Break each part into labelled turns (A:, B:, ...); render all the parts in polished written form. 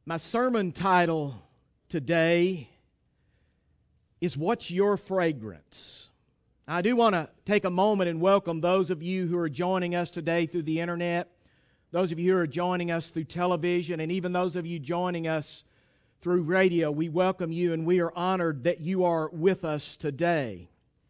A: My sermon title today is What's Your Fragrance? I do want to take a moment and welcome those of you who are joining us today through the internet, those of you who are joining us through television, and even those of you joining us through radio. We welcome you and we are honored that you are with us today.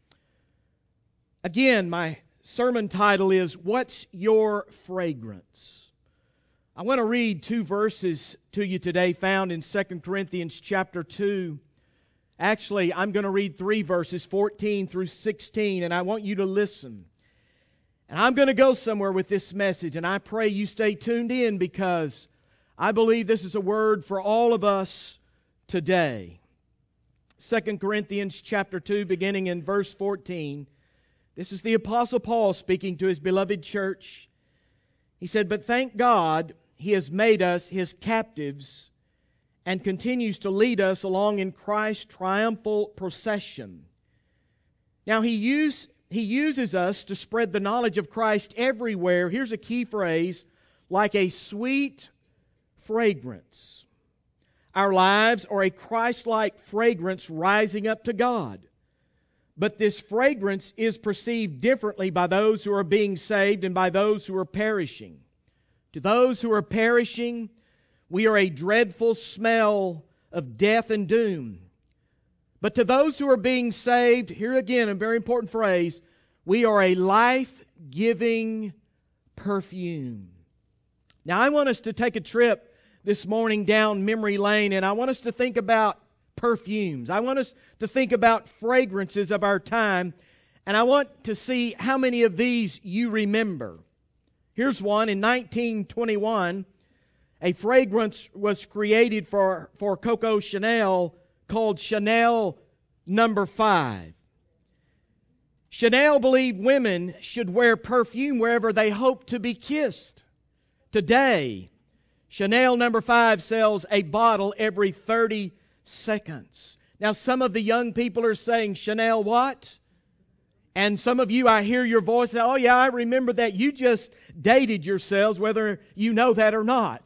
A: Again, my sermon title is What's Your Fragrance? I want to read two verses to you today found in 2 Corinthians chapter 2. Actually, I'm going to read three verses, 14 through 16, and I want you to listen. And I'm going to go somewhere with this message, and I pray you stay tuned in because I believe this is a word for all of us today. 2 Corinthians chapter 2, beginning in verse 14. This is the Apostle Paul speaking to his beloved church. He said, "But thank God, He has made us His captives and continues to lead us along in Christ's triumphal procession. Now He uses us to spread the knowledge of Christ everywhere." Here's a key phrase, "like a sweet fragrance." Our lives are a Christ-like fragrance rising up to God. But this fragrance is perceived differently by those who are being saved and by those who are perishing. To those who are perishing, we are a dreadful smell of death and doom. But to those who are being saved, here again a very important phrase, we are a life-giving perfume. Now I want us to take a trip this morning down memory lane, and I want us to think about perfumes. I want us to think about fragrances of our time, and I want to see how many of these you remember. Here's one. In 1921, a fragrance was created for Coco Chanel called Chanel No. 5. Chanel believed women should wear perfume wherever they hoped to be kissed. Today, Chanel No. 5 sells a bottle every 30 seconds. Now, some of the young people are saying, "Chanel what?" And some of you, I hear your voice say, "Oh yeah, I remember that. You just dated yourselves, whether you know that or not."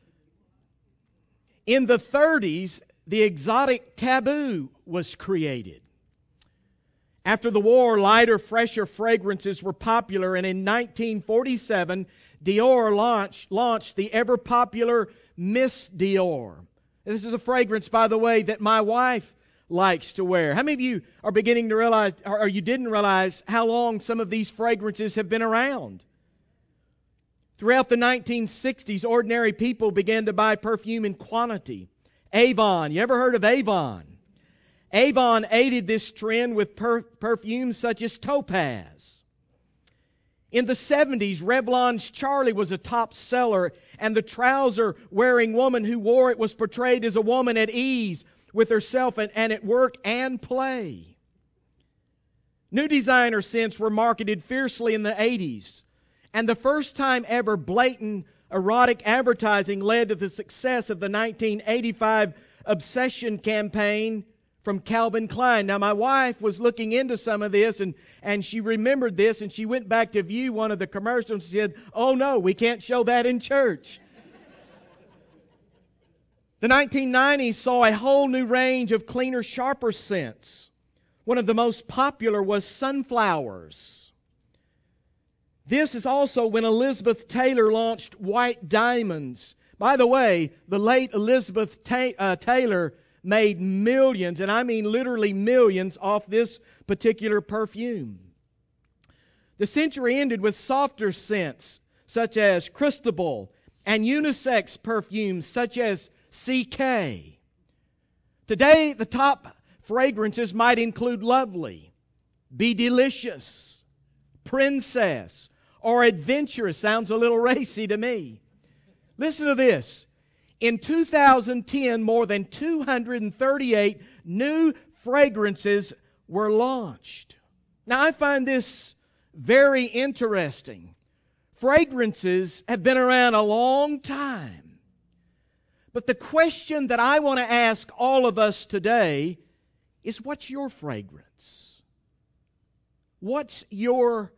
A: In the 30s, the exotic taboo was created. After the war, lighter, fresher fragrances were popular, and in 1947, Dior launched the ever-popular Miss Dior. This is a fragrance, by the way, that my wife likes to wear. How many of you are beginning to realize, or you didn't realize, how long some of these fragrances have been around? Throughout the 1960s, ordinary people began to buy perfume in quantity. Avon, you ever heard of Avon? Avon aided this trend with perfumes such as Topaz. In the 70s, Revlon's Charlie was a top seller, and the trouser-wearing woman who wore it was portrayed as a woman at ease with herself and at work and play. New designer scents were marketed fiercely in the 80s, and the first time ever blatant erotic advertising led to the success of the 1985 Obsession campaign from Calvin Klein. Now, my wife was looking into some of this, and she remembered this, and she went back to view one of the commercials and said, "Oh no, we can't show that in church." The 1990s saw a whole new range of cleaner, sharper scents. One of the most popular was sunflowers. This is also when Elizabeth Taylor launched White Diamonds. By the way, the late Elizabeth Taylor made millions, and I mean literally millions, off this particular perfume. The century ended with softer scents such as Cristobal and unisex perfumes such as CK. Today, the top fragrances might include Lovely, Be Delicious, Princess, or Adventurous. Sounds a little racy to me. Listen to this. In 2010, more than 238 new fragrances were launched. Now, I find this very interesting. Fragrances have been around a long time. But the question that I want to ask all of us today is, what's your fragrance? What's your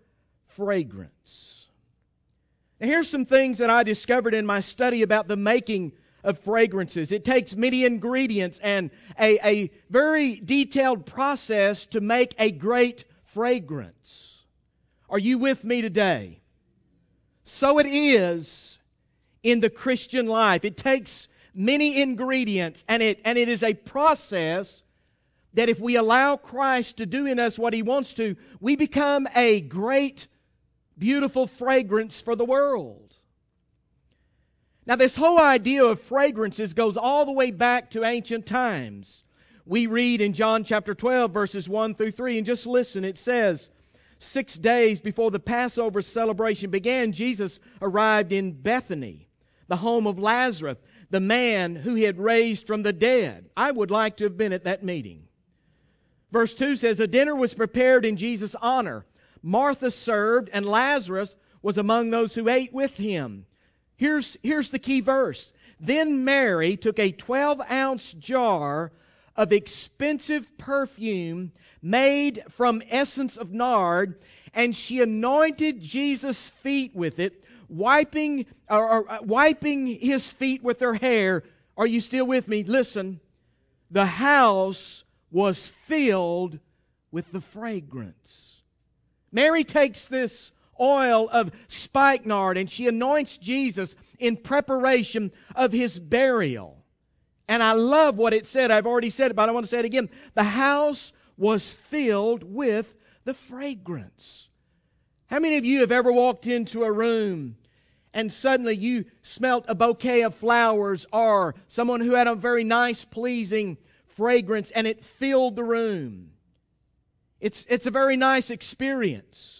A: fragrance? Now, here's some things that I discovered in my study about the making of fragrances. It takes many ingredients and a very detailed process to make a great fragrance. Are you with me today? So it is in the Christian life. It takes many ingredients, and it is a process that if we allow Christ to do in us what He wants to, we become a great, beautiful fragrance for the world. Now, this whole idea of fragrances goes all the way back to ancient times. We read in John chapter 12, verses 1 through 3, and just listen, it says, 6 days before the Passover celebration began, Jesus arrived in Bethany, the home of Lazarus, the man who He had raised from the dead. I would like to have been at that meeting. Verse 2 says, a dinner was prepared in Jesus' honor. Martha served, and Lazarus was among those who ate with Him. Here's the key verse. Then Mary took a 12-ounce jar of expensive perfume made from essence of nard, and she anointed Jesus' feet with it, wiping His feet with her hair. Are you still with me? Listen. The house was filled with the fragrance. Mary takes this oil of spikenard and she anoints Jesus in preparation of His burial. And I love what it said. I've already said it, but I want to say it again. The house was filled with the fragrance. How many of you have ever walked into a room and suddenly you smelt a bouquet of flowers or someone who had a very nice, pleasing fragrance and it filled the room? It's a very nice experience.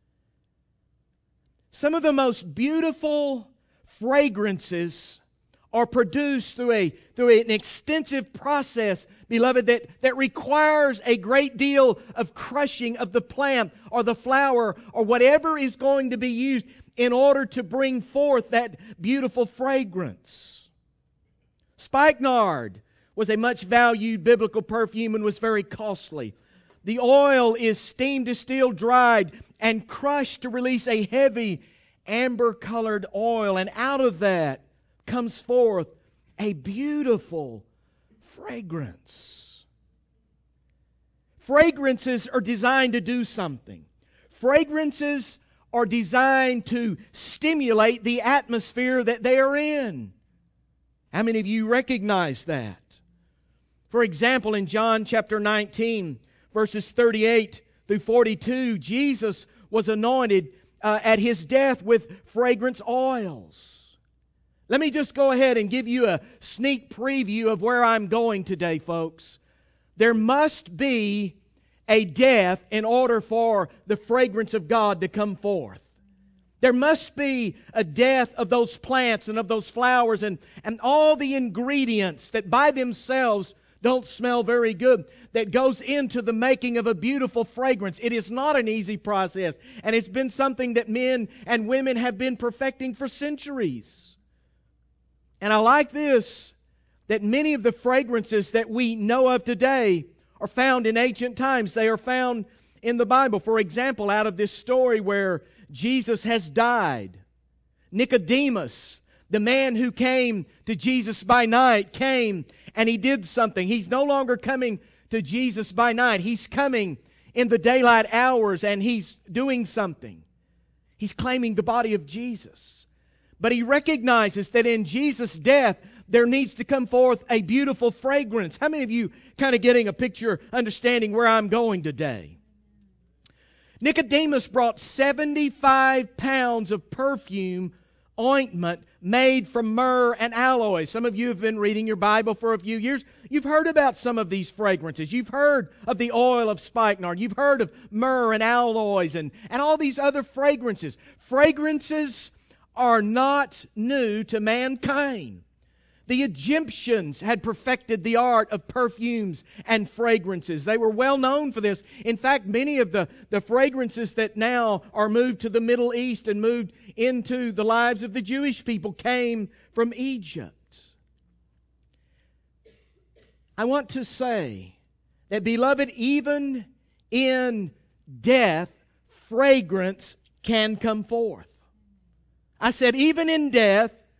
A: Some of the most beautiful fragrances are produced through an extensive process, beloved, that requires a great deal of crushing of the plant or the flower or whatever is going to be used in order to bring forth that beautiful fragrance. Spikenard was a much valued biblical perfume and was very costly. The oil is steam distilled, dried, and crushed to release a heavy amber-colored oil. And out of that comes forth a beautiful fragrance. Fragrances are designed to do something. Fragrances are designed to stimulate the atmosphere that they are in. How many of you recognize that? For example, in John chapter 19, verses 38 through 42, Jesus was anointed at His death with fragrance oils. Let me just go ahead and give you a sneak preview of where I'm going today, folks. There must be a death in order for the fragrance of God to come forth. There must be a death of those plants and of those flowers and all the ingredients that by themselves don't smell very good, that goes into the making of a beautiful fragrance. It is not an easy process, and it's been something that men and women have been perfecting for centuries. And I like this, that many of the fragrances that we know of today are found in ancient times. They are found in the Bible. For example, out of this story where Jesus has died, Nicodemus, the man who came to Jesus by night, came and he did something. He's no longer coming to Jesus by night. He's coming in the daylight hours and he's doing something. He's claiming the body of Jesus. But he recognizes that in Jesus' death, there needs to come forth a beautiful fragrance. How many of you kind of getting a picture, understanding where I'm going today? Nicodemus brought 75 pounds of perfume ointment made from myrrh and aloes. Some of you have been reading your Bible for a few years. You've heard about some of these fragrances. You've heard of the oil of spikenard. You've heard of myrrh and aloes and all these other fragrances. Fragrances are not new to mankind. The Egyptians had perfected the art of perfumes and fragrances. They were well known for this. In fact, many of the fragrances that now are moved to the Middle East and moved into the lives of the Jewish people came from Egypt. I want to say that, beloved, even in death, fragrance can come forth. I said, even in death,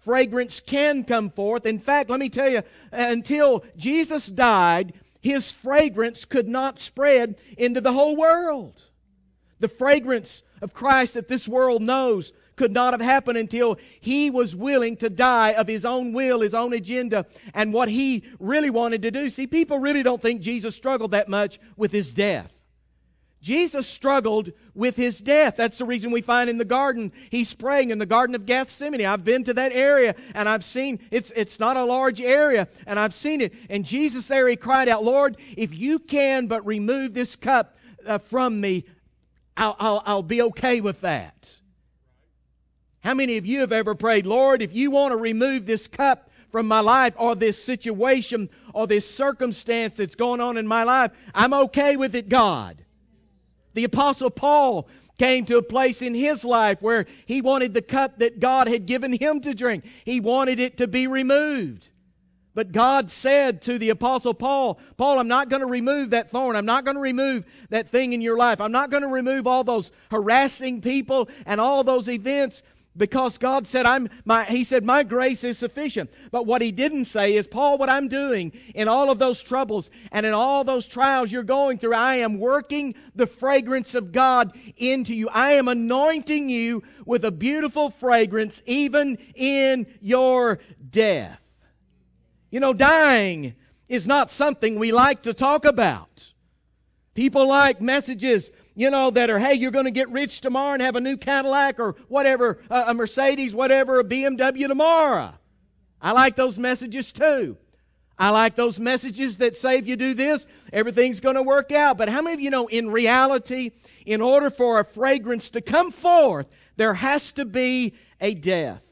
A: fragrance can come forth. In fact, let me tell you, until Jesus died, His fragrance could not spread into the whole world. The fragrance of Christ that this world knows could not have happened until He was willing to die of His own will, His own agenda, and what He really wanted to do. See, people really don't think Jesus struggled that much with His death. Jesus struggled with His death. That's the reason we find in the garden, He's praying in the Garden of Gethsemane. I've been to that area and I've seen, it's not a large area, and I've seen it. And Jesus there, He cried out, Lord, if You can but remove this cup from me, I'll be okay with that. How many of you have ever prayed, Lord, if You want to remove this cup from my life, or this situation, or this circumstance that's going on in my life, I'm okay with it, God. The Apostle Paul came to a place in his life where he wanted the cup that God had given him to drink. He wanted it to be removed. But God said to the Apostle Paul, Paul, I'm not going to remove that thorn. I'm not going to remove that thing in your life. I'm not going to remove all those harassing people and all those events, because God said, He said, my grace is sufficient. But what He didn't say is, Paul, what I'm doing in all of those troubles and in all those trials you're going through, I am working the fragrance of God into you. I am anointing you with a beautiful fragrance even in your death. You know, dying is not something we like to talk about. People like messages, that are, hey, you're going to get rich tomorrow and have a new Cadillac or whatever, a Mercedes, whatever, a BMW tomorrow. I like those messages too. I like those messages that say if you do this, everything's going to work out. But how many of you know, in reality, in order for a fragrance to come forth, there has to be a death.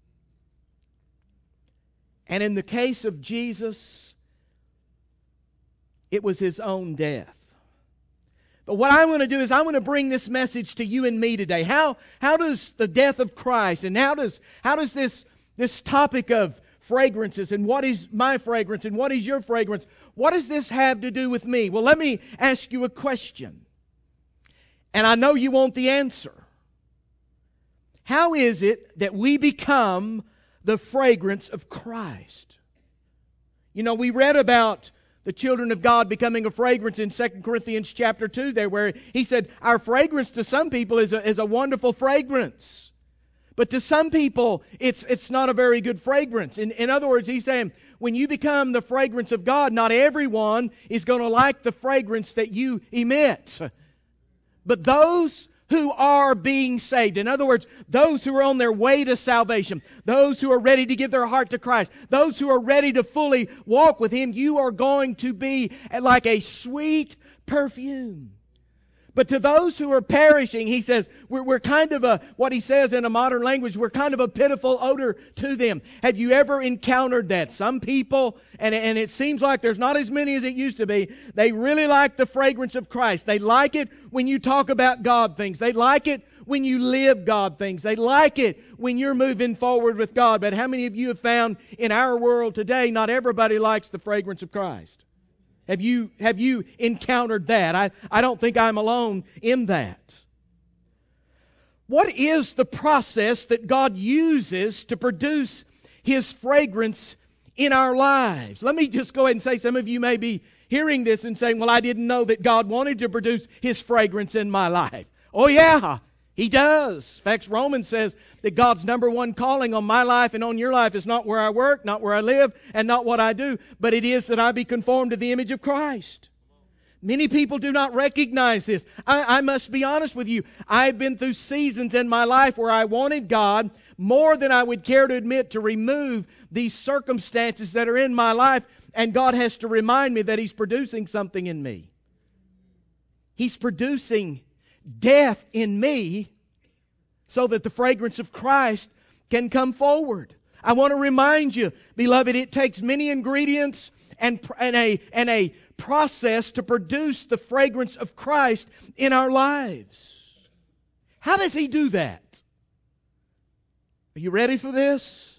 A: And in the case of Jesus, it was His own death. But what I'm going to do is I'm going to bring this message to you and me today. How does the death of Christ, and how does this topic of fragrances, and what is my fragrance and what is your fragrance, what does this have to do with me? Well, let me ask you a question. And I know you want the answer. How is it that we become the fragrance of Christ? We read about the children of God becoming a fragrance in 2 Corinthians chapter 2 there, where he said, our fragrance to some people is a wonderful fragrance. But to some people, it's not a very good fragrance. In other words, he's saying, when you become the fragrance of God, not everyone is going to like the fragrance that you emit. But those who are being saved, in other words, those who are on their way to salvation, those who are ready to give their heart to Christ, those who are ready to fully walk with Him, you are going to be like a sweet perfume. But to those who are perishing, he says, we're kind of what he says in a modern language, we're kind of a pitiful odor to them. Have you ever encountered that? Some people, and it seems like there's not as many as it used to be, they really like the fragrance of Christ. They like it when you talk about God things. They like it when you live God things. They like it when you're moving forward with God. But how many of you have found in our world today, not everybody likes the fragrance of Christ? Have you encountered that? I don't think I'm alone in that. What is the process that God uses to produce His fragrance in our lives? Let me just go ahead and say, some of you may be hearing this and saying, well, I didn't know that God wanted to produce His fragrance in my life. Oh yeah, He does. In fact, Romans says that God's number one calling on my life and on your life is not where I work, not where I live, and not what I do, but it is that I be conformed to the image of Christ. Many people do not recognize this. I must be honest with you. I've been through seasons in my life where I wanted God more than I would care to admit to remove these circumstances that are in my life, and God has to remind me that He's producing something in me. He's producing death in me so that the fragrance of Christ can come forward. I want to remind you, beloved, it takes many ingredients and a process to produce the fragrance of Christ in our lives. How does He do that? Are you ready for this?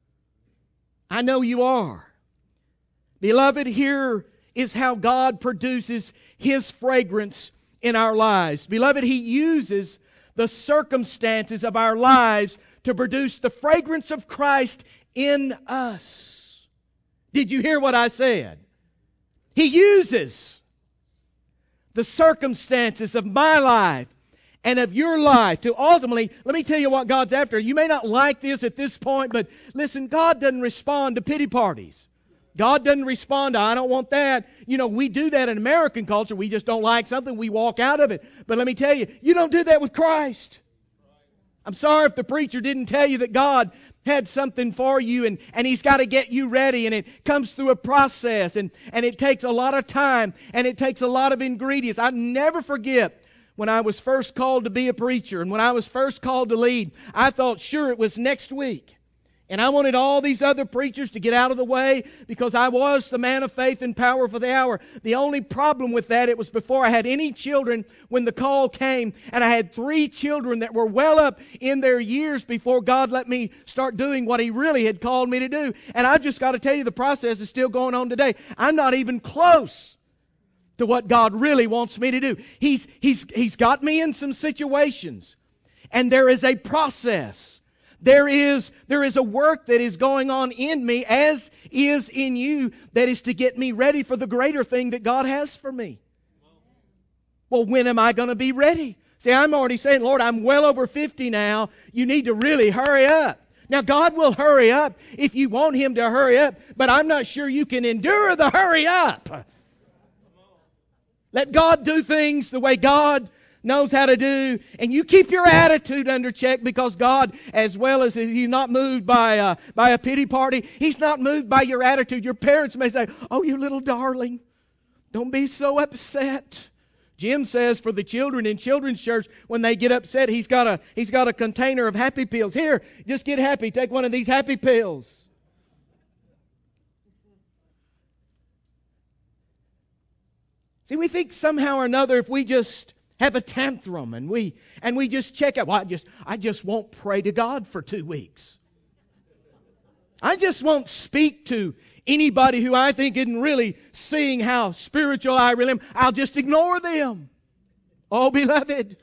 A: I know you are. Beloved, here is how God produces His fragrance in our lives. Beloved, He uses the circumstances of our lives to produce the fragrance of Christ in us. Did you hear what I said? He uses the circumstances of my life and of your life to ultimately, let me tell you what God's after. You may not like this at this point, but listen, God doesn't respond to pity parties. God doesn't respond to, I don't want that. You know, we do that in American culture. We just don't like something, we walk out of it. But let me tell you, you don't do that with Christ. I'm sorry if the preacher didn't tell you that God had something for you and He's got to get you ready, and it comes through a process and it takes a lot of time and it takes a lot of ingredients. I never forget when I was first called to be a preacher and when I was first called to lead, I thought sure it was next week. And I wanted all these other preachers to get out of the way because I was the man of faith and power for the hour. The only problem with that, it was before I had any children when the call came. And I had 3 children that were well up in their years before God let me start doing what He really had called me to do. And I've just got to tell you, the process is still going on today. I'm not even close to what God really wants me to do. He's got me in some situations. And there is a process. There is a work that is going on in me, as is in you, that is to get me ready for the greater thing that God has for me. Well, when am I going to be ready? See, I'm already saying, Lord, I'm well over 50 now. You need to really hurry up. Now, God will hurry up if you want Him to hurry up, but I'm not sure you can endure the hurry up. Let God do things the way God knows how to do, and you keep your attitude under check, because God, as well as He's not moved by a pity party, He's not moved by your attitude. Your parents may say, oh, you little darling, don't be so upset. Jim says for the children in children's church, when they get upset, he's got a container of happy pills. Here, just get happy. Take one of these happy pills. See, we think somehow or another if we just have a tantrum and we just check out, well, I just won't pray to God for 2 weeks. I just won't speak to anybody who I think isn't really seeing how spiritual I really am. I'll just ignore them. Oh, beloved,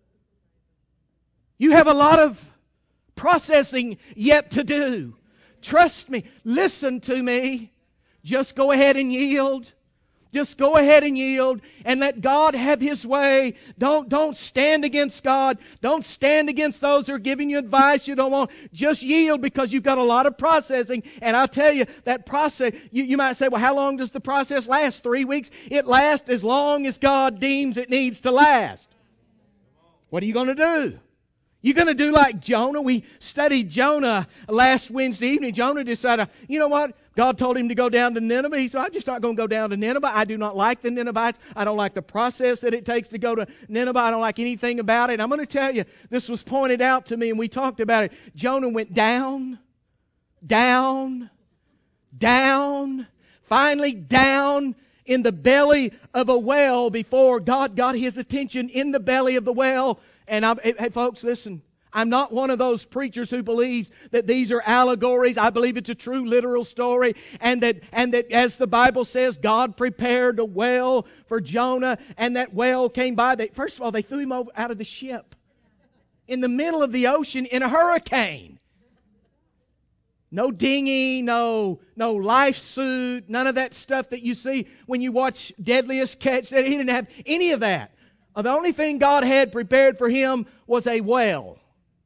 A: you have a lot of processing yet to do. Trust me. Listen to me. Just go ahead and yield. Just go ahead and yield and let God have His way. Don't stand against God. Don't stand against those who are giving you advice you don't want. Just yield, because you've got a lot of processing. And I'll tell you, that process, you might say, well, how long does the process last? 3 weeks? It lasts as long as God deems it needs to last. What are you going to do? You're going to do like Jonah. We studied Jonah last Wednesday evening. Jonah decided, you know what? God told him to go down to Nineveh. He said, I'm just not going to go down to Nineveh. I do not like the Ninevites. I don't like the process that it takes to go to Nineveh. I don't like anything about it. I'm going to tell you, this was pointed out to me and we talked about it. Jonah went down, down, down, finally down in the belly of a well before God got his attention in the belly of the well. And hey, folks, listen. I'm not one of those preachers who believes that these are allegories. I believe it's a true literal story, and that as the Bible says, God prepared a well for Jonah, and that well came by. First of all, they threw him out of the ship in the middle of the ocean in a hurricane. No dinghy, no life suit, none of that stuff that you see when you watch Deadliest Catch. He didn't have any of that. The only thing God had prepared for him was a well.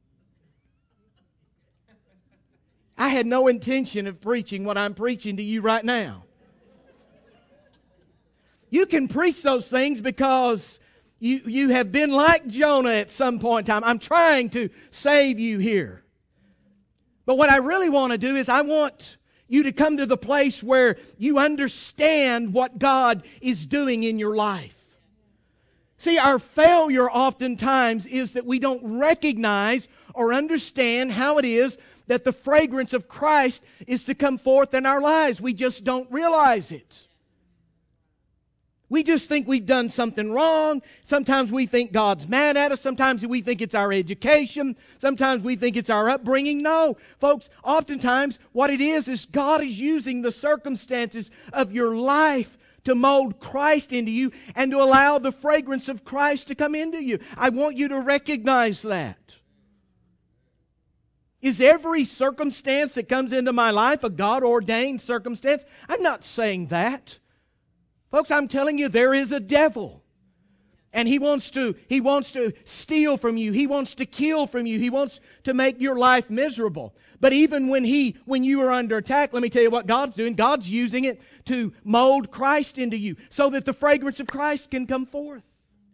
A: I had no intention of preaching what I'm preaching to you right now. You can preach those things because you have been like Jonah at some point in time. I'm trying to save you here. But what I really want to do is I want you to come to the place where you understand what God is doing in your life. See, our failure oftentimes is that we don't recognize or understand how it is that the fragrance of Christ is to come forth in our lives. We just don't realize it. We just think we've done something wrong. Sometimes we think God's mad at us. Sometimes we think it's our education. Sometimes we think it's our upbringing. No, folks, oftentimes what it is God is using the circumstances of your life to mold Christ into you and to allow the fragrance of Christ to come into you. I want you to recognize that. Is every circumstance that comes into my life a God-ordained circumstance? I'm not saying that. Folks, I'm telling you, there is a devil. And he wants to steal from you. He wants to kill from you. He wants to make your life miserable. But even when you are under attack, let me tell you what God's doing. God's using it to mold Christ into you so that the fragrance of Christ can come forth.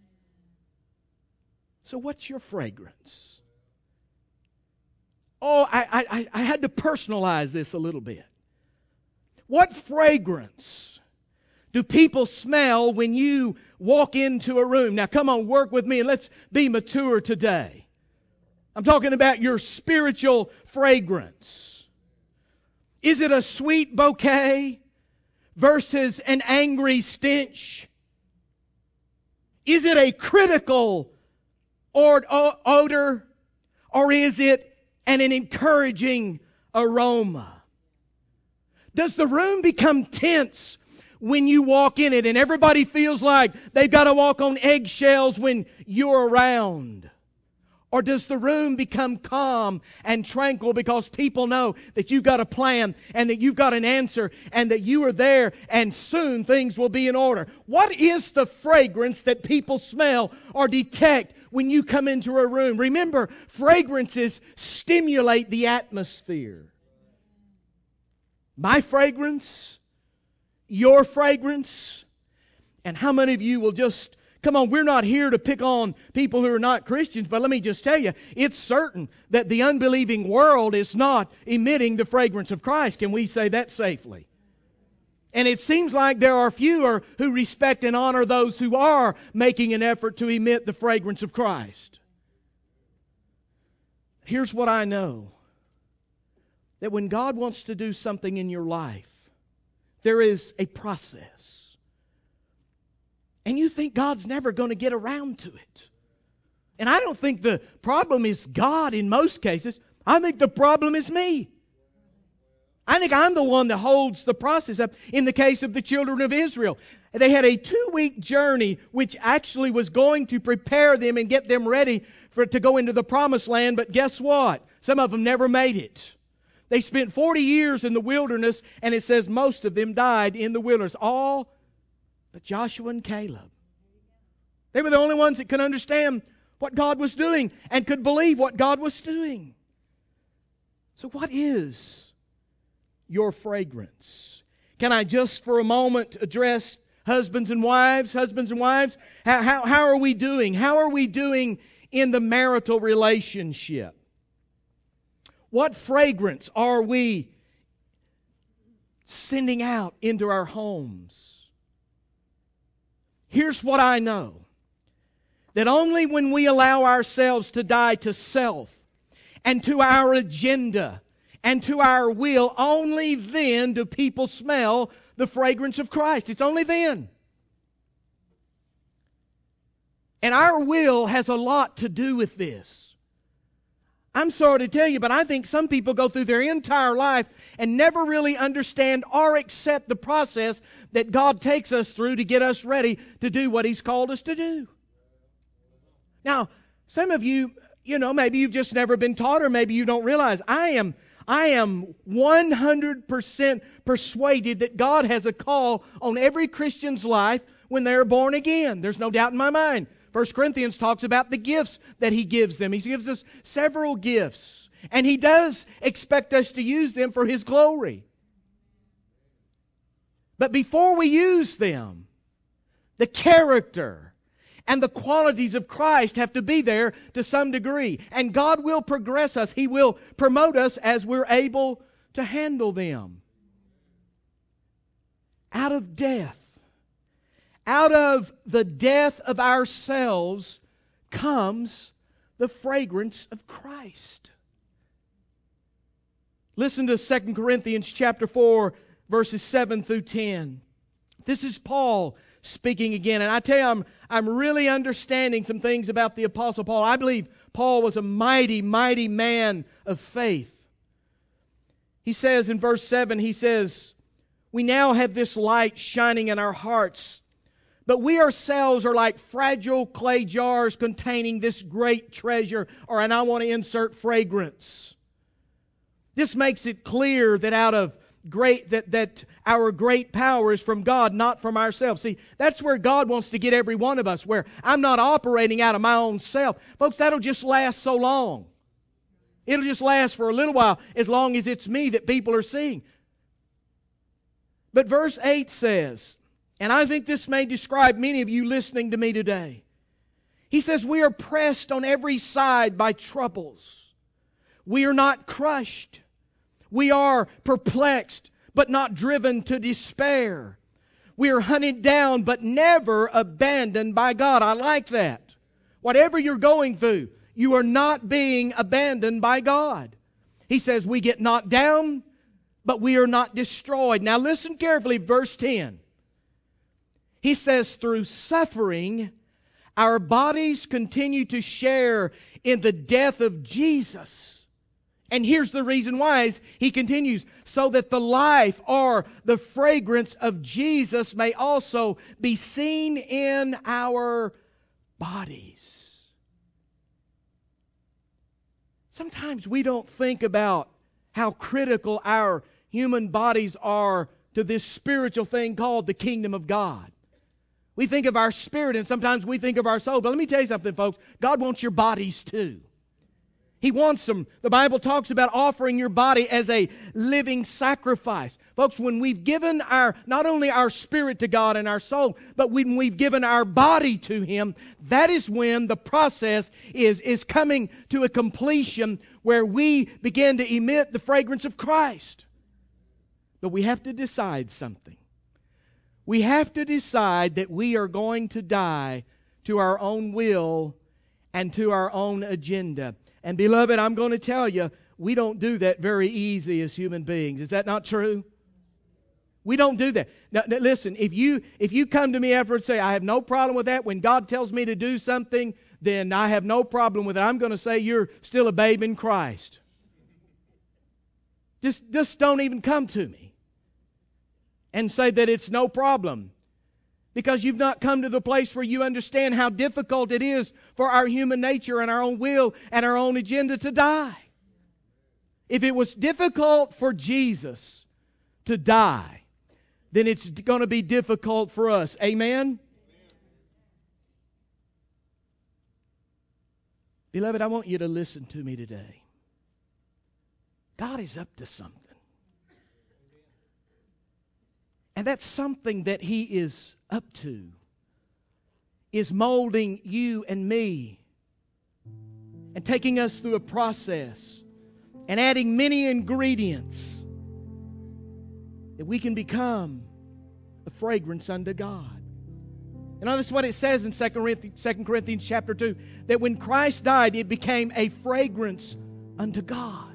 A: So what's your fragrance? Oh, I had to personalize this a little bit. What fragrance do people smell when you walk into a room? Now come on, work with me and let's be mature today. I'm talking about your spiritual fragrance. Is it a sweet bouquet versus an angry stench? Is it a critical odor, or is it an encouraging aroma? Does the room become tense when you walk in it and everybody feels like they've got to walk on eggshells when you're around? Or does the room become calm and tranquil because people know that you've got a plan and that you've got an answer and that you are there and soon things will be in order? What is the fragrance that people smell or detect when you come into a room? Remember, fragrances stimulate the atmosphere. My fragrance, your fragrance, and how many of you will just... Come on, we're not here to pick on people who are not Christians, but let me just tell you, it's certain that the unbelieving world is not emitting the fragrance of Christ. Can we say that safely? And it seems like there are fewer who respect and honor those who are making an effort to emit the fragrance of Christ. Here's what I know. That when God wants to do something in your life, there is a process. And you think God's never going to get around to it. And I don't think the problem is God in most cases. I think the problem is me. I think I'm the one that holds the process up. In the case of the children of Israel, they had a 2-week journey which actually was going to prepare them and get them ready to go into the promised land. But guess what? Some of them never made it. They spent 40 years in the wilderness, and it says most of them died in the wilderness. All but Joshua and Caleb. They were the only ones that could understand what God was doing and could believe what God was doing. So what is your fragrance? Can I just for a moment address husbands and wives? Husbands and wives, how are we doing? How are we doing in the marital relationship? What fragrance are we sending out into our homes? Here's what I know. That only when we allow ourselves to die to self and to our agenda and to our will, only then do people smell the fragrance of Christ. It's only then. And our will has a lot to do with this. I'm sorry to tell you, but I think some people go through their entire life and never really understand or accept the process that God takes us through to get us ready to do what He's called us to do. Now, some of you, maybe you've just never been taught, or maybe you don't realize. I am 100% persuaded that God has a call on every Christian's life when they're born again. There's no doubt in my mind. 1 Corinthians talks about the gifts that He gives them. He gives us several gifts. And He does expect us to use them for His glory. But before we use them, the character and the qualities of Christ have to be there to some degree. And God will progress us. He will promote us as we're able to handle them. Out of death. Out of the death of ourselves comes the fragrance of Christ. Listen to 2 Corinthians chapter 4, verses 7 through 10. This is Paul speaking again. And I tell you, I'm really understanding some things about the Apostle Paul. I believe Paul was a mighty, mighty man of faith. He says in verse 7, he says, "We now have this light shining in our hearts, but we ourselves are like fragile clay jars containing this great treasure," and I want to insert fragrance. This makes it clear that that our great power is from God, not from ourselves. See, that's where God wants to get every one of us, where I'm not operating out of my own self. Folks, that'll just last so long. It'll just last for a little while, as long as it's me that people are seeing. But verse 8 says, and I think this may describe many of you listening to me today. He says, we are pressed on every side by troubles. We are not crushed. We are perplexed, but not driven to despair. We are hunted down, but never abandoned by God. I like that. Whatever you're going through, you are not being abandoned by God. He says we get knocked down, but we are not destroyed. Now listen carefully, verse 10. He says, through suffering, our bodies continue to share in the death of Jesus. And here's the reason why. He continues, so that the life or the fragrance of Jesus may also be seen in our bodies. Sometimes we don't think about how critical our human bodies are to this spiritual thing called the kingdom of God. We think of our spirit and sometimes we think of our soul. But let me tell you something, folks. God wants your bodies too. He wants them. The Bible talks about offering your body as a living sacrifice. Folks, when we've given not only our spirit to God and our soul, but when we've given our body to Him, that is when the process is coming to a completion where we begin to emit the fragrance of Christ. But we have to decide something. We have to decide that we are going to die to our own will and to our own agenda. And beloved, I'm going to tell you, we don't do that very easy as human beings. Is that not true? We don't do that. Now listen, if you come to me after and say, I have no problem with that, when God tells me to do something, then I have no problem with it. I'm going to say you're still a babe in Christ. Just don't even come to me and say that it's no problem, because you've not come to the place where you understand how difficult it is for our human nature and our own will and our own agenda to die. If it was difficult for Jesus to die, then it's going to be difficult for us. Amen? Beloved, I want you to listen to me today. God is up to something. And that's something that He is up to, is molding you and me and taking us through a process and adding many ingredients that we can become a fragrance unto God. You know, this is what it says in 2 Corinthians chapter 2, that when Christ died, it became a fragrance unto God.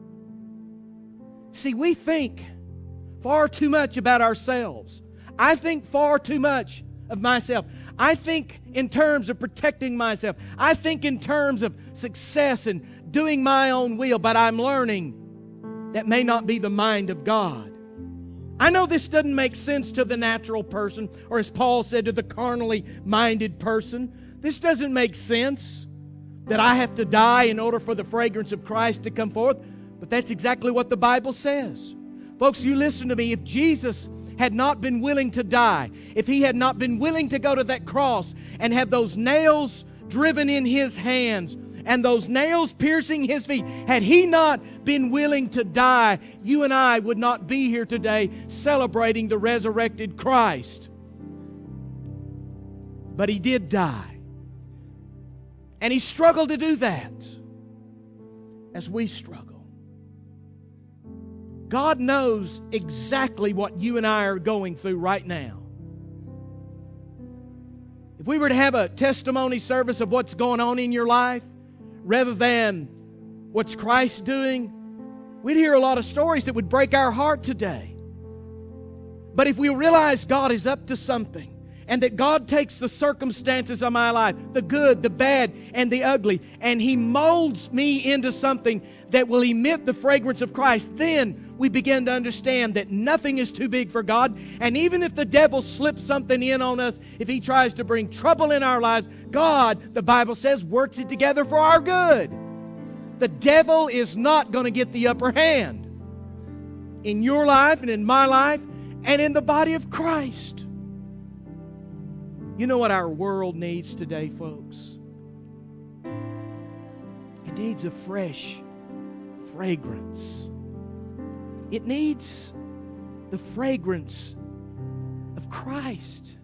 A: See, we think far too much about ourselves. I think far too much of myself. I think in terms of protecting myself. I think in terms of success and doing my own will, but I'm learning that may not be the mind of God. I know this doesn't make sense to the natural person, or as Paul said, to the carnally minded person. This doesn't make sense that I have to die in order for the fragrance of Christ to come forth, but that's exactly what the Bible says. Folks, you listen to me. If Jesus had not been willing to die, if He had not been willing to go to that cross and have those nails driven in His hands and those nails piercing His feet, had He not been willing to die, you and I would not be here today celebrating the resurrected Christ. But He did die. And He struggled to do that as we struggle. God knows exactly what you and I are going through right now. If we were to have a testimony service of what's going on in your life, rather than what's Christ doing, we'd hear a lot of stories that would break our heart today. But if we realize God is up to something, and that God takes the circumstances of my life, the good, the bad, and the ugly, and He molds me into something that will emit the fragrance of Christ, then we begin to understand that nothing is too big for God. And even if the devil slips something in on us, if he tries to bring trouble in our lives, God, the Bible says, works it together for our good. The devil is not going to get the upper hand in your life and in my life and in the body of Christ. You know what our world needs today, folks? It needs a fresh fragrance. It needs the fragrance of Christ.